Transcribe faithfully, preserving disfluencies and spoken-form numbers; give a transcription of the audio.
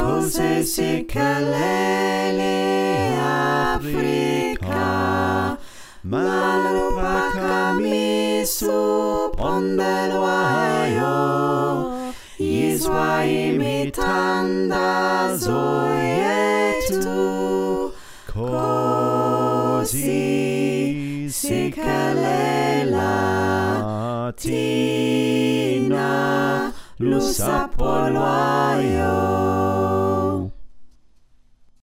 cose si caleli Africa, malupa kami su pondel wayo, Yiswa imitanda zoyetu, così si calela tina lusa polwayo.